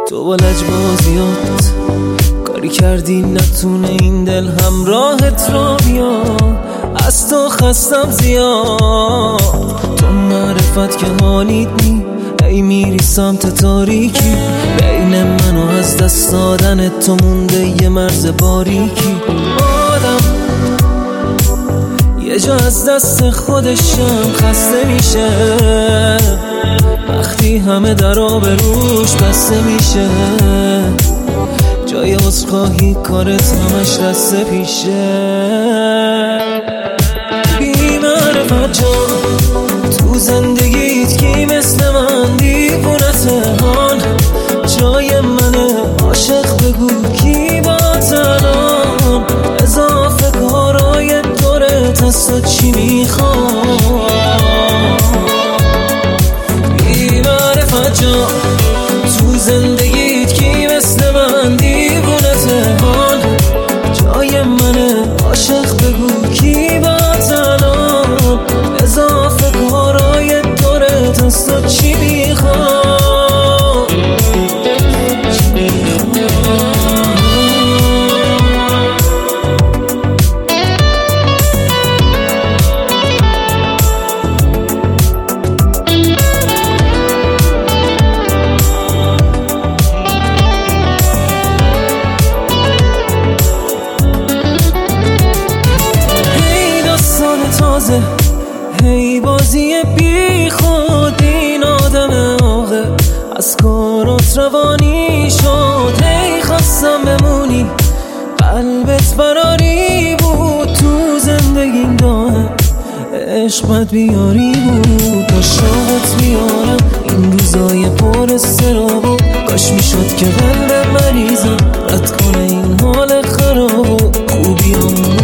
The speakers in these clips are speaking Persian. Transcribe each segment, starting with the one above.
تو با لجبازیات کاری کردی نتونه این دل همراهت را بیا. از تو خستم زیاد، تو معرفت که حالیت نی. ای میری سمت تاریکی، بین من و از دست دادن تو مونده یه مرز باریکی. آدم یه جا از دست خودشم خسته میشه، وقتی همه درا به روش بسته میشه. جای عذرخواهی کارت همش دست پیشه. بی معرفت جان تو زندگیت کی مثل من دیوونته هان. جای منه عاشق بگو کی با تنام. اضافه کارای دورت از تو چی میخوام. بی معرفت جان تو زندگیت کی مثل من دیوونته هان. جای منه عاشق بگو کی با تنام. اضافه کارای دورت از تو چی میخوام. هی بازی بی خود این آدم آقه از کارات روانی شد. هی خواستم بمونی قلبت براری بود، تو زندگیم داره عشق بد بیاری بود. با شاقت میارم این روزای پر استرابو، کاش میشد که قلب مریضم رد کنه این حال خرابو. خوبیامون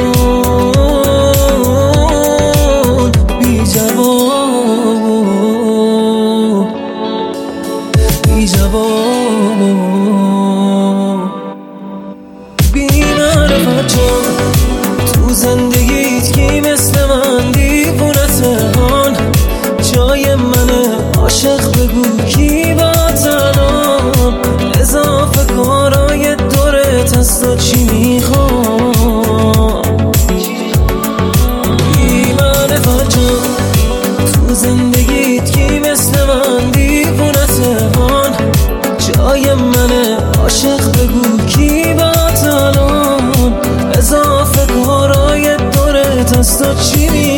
بی معرفت جان تو زندگیت کی مثل من دیوونته هان. جای منه عاشق بگو کی با تنام. اضافه کارای دورت از تو چی میخوام. بی معرفت جان تو زندگیت کی مثل من دیوونته هان. جای منه عاشق بگو کی با تنام. اضافه کارای دورت از تو چی